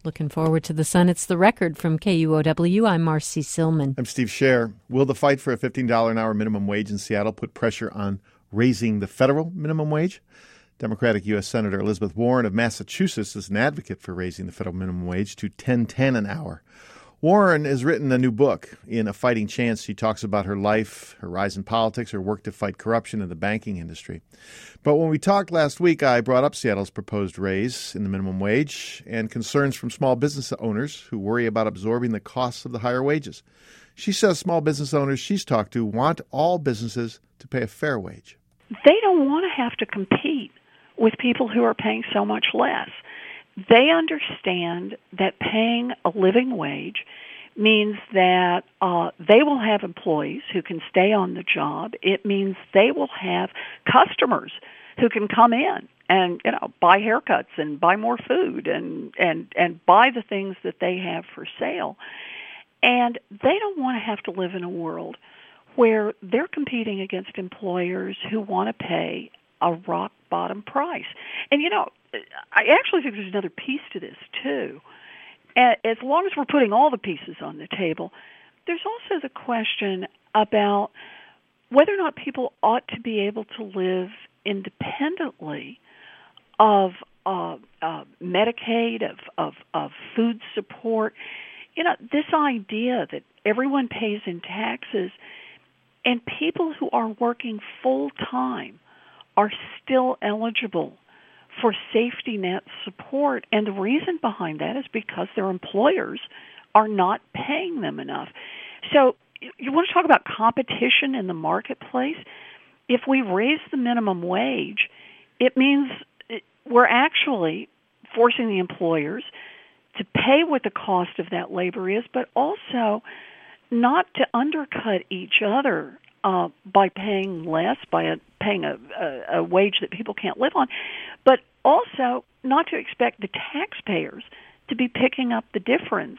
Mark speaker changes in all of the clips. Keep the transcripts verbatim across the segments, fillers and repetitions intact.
Speaker 1: Looking forward to the sun. It's The Record from K U O W. I'm Marcy Silman.
Speaker 2: I'm Steve Scher. Will the fight for a fifteen dollars an hour minimum wage in Seattle put pressure on raising the federal minimum wage? Democratic U S Senator Elizabeth Warren of Massachusetts is an advocate for raising the federal minimum wage to ten ten an hour. Warren has written a new book. In A Fighting Chance, she talks about her life, her rise in politics, her work to fight corruption in the banking industry. But when we talked last week, I brought up Seattle's proposed raise in the minimum wage and concerns from small business owners who worry about absorbing the costs of the higher wages. She says small business owners she's talked to want all businesses to pay a fair wage.
Speaker 3: They don't want to have to compete with people who are paying so much less. They understand that paying a living wage means that uh, they will have employees who can stay on the job. It means they will have customers who can come in and, you know, buy haircuts and buy more food and, and, and buy the things that they have for sale. And they don't want to have to live in a world where they're competing against employers who want to pay a rock-bottom price. And, you know, I actually think there's another piece to this, too. As long as we're putting all the pieces on the table, there's also the question about whether or not people ought to be able to live independently of uh, uh, Medicaid, of, of, of food support. You know, this idea that everyone pays in taxes and people who are working full-time are still eligible for safety net support. And the reason behind that is because their employers are not paying them enough. So you want to talk about competition in the marketplace? If we raise the minimum wage, it means we're actually forcing the employers to pay what the cost of that labor is, but also not to undercut each other uh, by paying less, by a, paying a, a, a wage that people can't live on, but also not to expect the taxpayers to be picking up the difference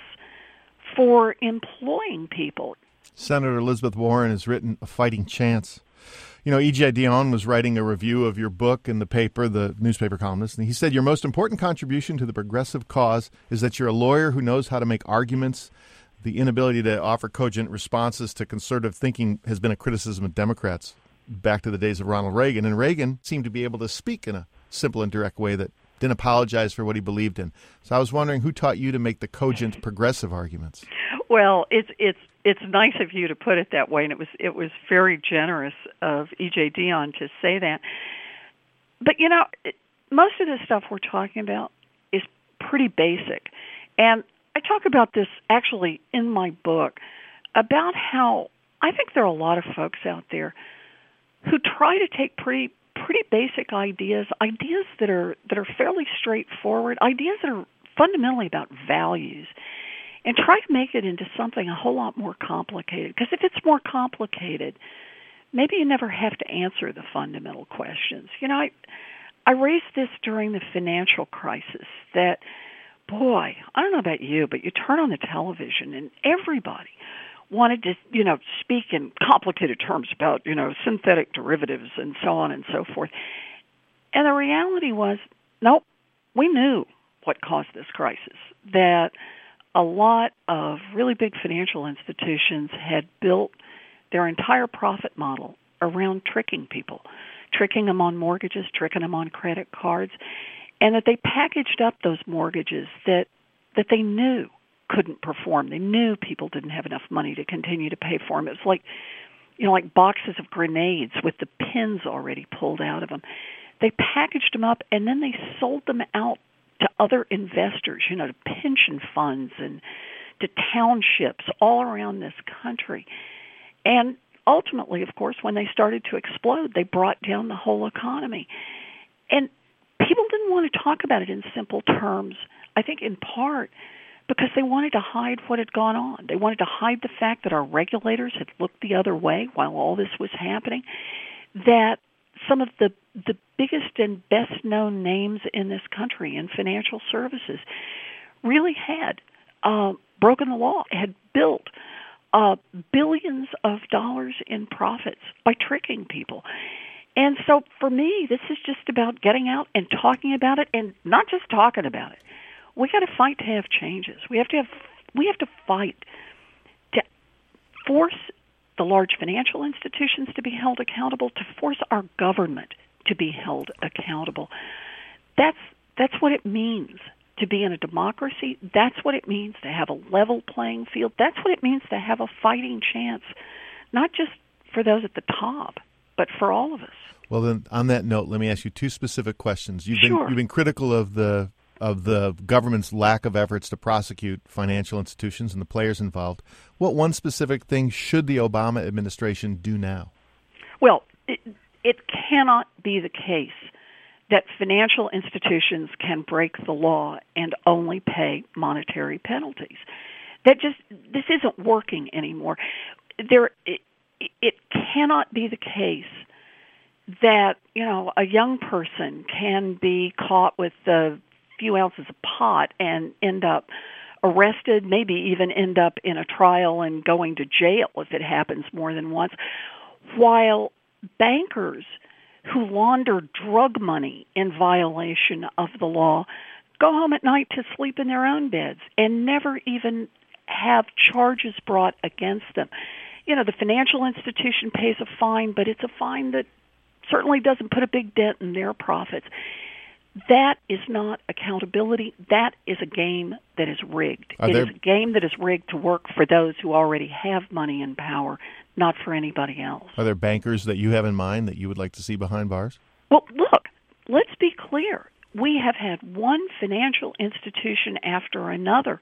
Speaker 3: for employing people.
Speaker 2: Senator Elizabeth Warren has written A Fighting Chance. You know, E J Dionne was writing a review of your book in the paper, the newspaper columnist, and he said your most important contribution to the progressive cause is that you're a lawyer who knows how to make arguments. The inability to offer cogent responses to conservative thinking has been a criticism of Democrats back to the days of Ronald Reagan. And Reagan seemed to be able to speak in a simple and direct way that didn't apologize for what he believed in. So I was wondering who taught you to make the cogent progressive arguments?
Speaker 3: Well, it's it's it's nice of you to put it that way, and it was it was very generous of E J Dionne to say that. But, you know, most of the stuff we're talking about is pretty basic. And I talk about this actually in my book about how I think there are a lot of folks out there who try to take pretty pretty basic ideas, ideas that are that are fairly straightforward, ideas that are fundamentally about values, and try to make it into something a whole lot more complicated. Because if it's more complicated, maybe you never have to answer the fundamental questions. You know, I, I raised this during the financial crisis that, boy, I don't know about you, but you turn on the television and everybody wanted to, you know, speak in complicated terms about, you know, synthetic derivatives and so on and so forth. And the reality was, nope, we knew what caused this crisis, that a lot of really big financial institutions had built their entire profit model around tricking people, tricking them on mortgages, tricking them on credit cards, and that they packaged up those mortgages that that they knew couldn't perform. They knew people didn't have enough money to continue to pay for them. It was like, you know, like boxes of grenades with the pins already pulled out of them. They packaged them up and then they sold them out to other investors, you know, to pension funds and to townships all around this country. And ultimately, of course, when they started to explode, they brought down the whole economy. And people didn't want to talk about it in simple terms, I think in part because they wanted to hide what had gone on. They wanted to hide the fact that our regulators had looked the other way while all this was happening, that some of the, the biggest and best-known names in this country in financial services really had uh, broken the law, had built uh, billions of dollars in profits by tricking people. And so for me, this is just about getting out and talking about it, and not just talking about it. We got to fight to have changes. We have to have we have to fight to force the large financial institutions to be held accountable, to force our government to be held accountable. That's that's what it means to be in a democracy. That's what it means to have a level playing field. That's what it means to have a fighting chance, not just for those at the top, but for all of us.
Speaker 2: Well, then, on that note, let me ask you two specific questions. You've
Speaker 3: Sure.
Speaker 2: been you've been critical of the of the government's lack of efforts to prosecute financial institutions and the players involved. What one specific thing should the Obama administration do now?
Speaker 3: Well, it, it cannot be the case that financial institutions can break the law and only pay monetary penalties. That just this isn't working anymore. There, it, it cannot be the case that, you know, a young person can be caught with a few ounces of pot and end up arrested, maybe even end up in a trial and going to jail if it happens more than once, while bankers who launder drug money in violation of the law go home at night to sleep in their own beds and never even have charges brought against them. You know, the financial institution pays a fine, but it's a fine that certainly doesn't put a big dent in their profits. That is not accountability. That is a game that is rigged.
Speaker 2: Are
Speaker 3: it
Speaker 2: there...
Speaker 3: is a game that is rigged to work for those who already have money and power, not for anybody else.
Speaker 2: Are there bankers that you have in mind that you would like to see behind bars?
Speaker 3: Well, look, let's be clear. We have had one financial institution after another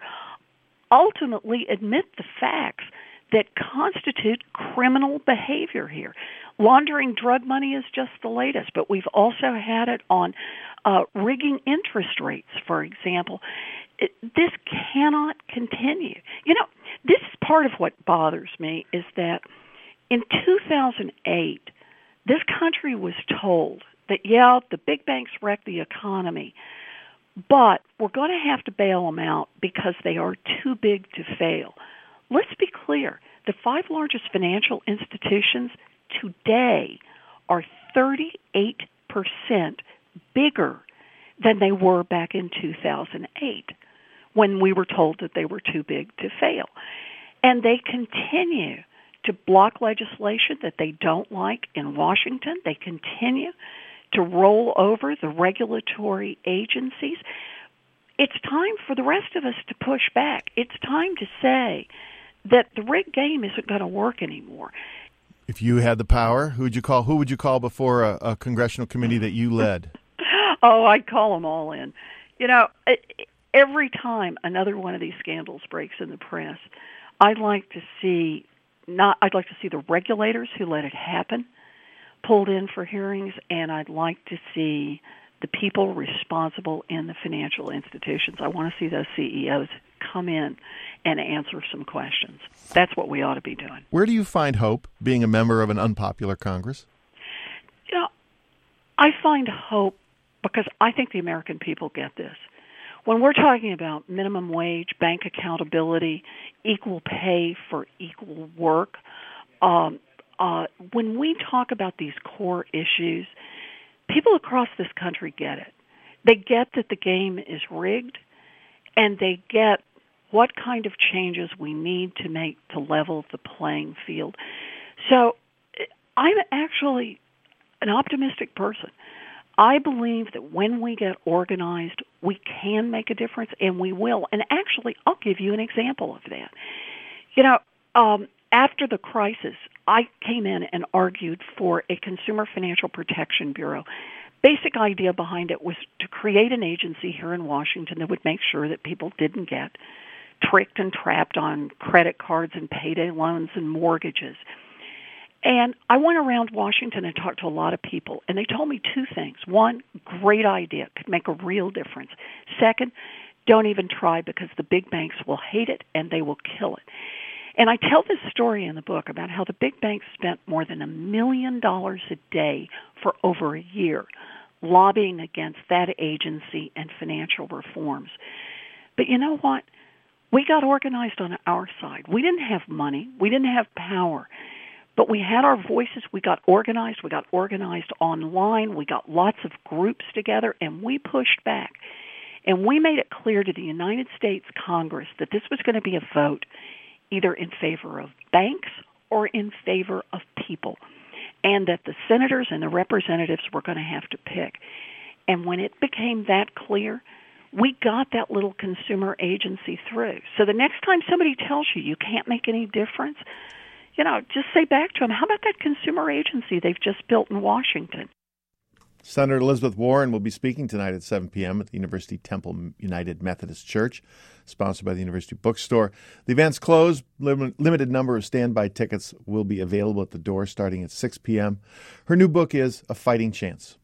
Speaker 3: ultimately admit the facts that constitute criminal behavior here. Laundering drug money is just the latest, but we've also had it on uh, rigging interest rates, for example. It, this cannot continue. You know, this is part of what bothers me is that in two thousand eight, this country was told that, yeah, the big banks wrecked the economy, but we're going to have to bail them out because they are too big to fail. Let's be clear. The five largest financial institutions today are thirty-eight percent bigger than they were back in two thousand eight when we were told that they were too big to fail. And they continue to block legislation that they don't like in Washington. They continue to roll over the regulatory agencies. It's time for the rest of us to push back. It's time to say that the rigged game isn't going to work anymore.
Speaker 2: If you had the power, who would you call? Who would you call before a, a congressional committee that you led?
Speaker 3: Oh, I'd call them all in. You know, every time another one of these scandals breaks in the press, I'd like to see not. I'd like to see the regulators who let it happen pulled in for hearings, and I'd like to see the people responsible in the financial institutions. I want to see those C E Os come in and answer some questions. That's what we ought to be doing.
Speaker 2: Where do you find hope being a member of an unpopular Congress?
Speaker 3: You know, I find hope because I think the American people get this. When we're talking about minimum wage, bank accountability, equal pay for equal work, um, uh, when we talk about these core issues, people across this country get it. They get that the game is rigged, and they get what kind of changes we need to make to level the playing field. So I'm actually an optimistic person. I believe that when we get organized, we can make a difference, and we will. And actually, I'll give you an example of that. You know, um, after the crisis, I came in and argued for a Consumer Financial Protection Bureau. Basic idea behind it was to create an agency here in Washington that would make sure that people didn't get tricked and trapped on credit cards and payday loans and mortgages. And I went around Washington and talked to a lot of people, and they told me two things. One, great idea, could make a real difference. Second, don't even try because the big banks will hate it and they will kill it. And I tell this story in the book about how the big banks spent more than a million dollars a day for over a year lobbying against that agency and financial reforms. But you know what? We got organized on our side. We didn't have money. We didn't have power. But we had our voices. We got organized. We got organized online. We got lots of groups together, and we pushed back. And we made it clear to the United States Congress that this was going to be a vote either in favor of banks or in favor of people, and that the senators and the representatives were going to have to pick. And when it became that clear, we got that little consumer agency through. So the next time somebody tells you you can't make any difference, you know, just say back to them, how about that consumer agency they've just built in Washington?
Speaker 2: Senator Elizabeth Warren will be speaking tonight at seven p.m. at the University Temple United Methodist Church, sponsored by the University Bookstore. The event's closed. Lim- limited number of standby tickets will be available at the door starting at six p.m. Her new book is A Fighting Chance.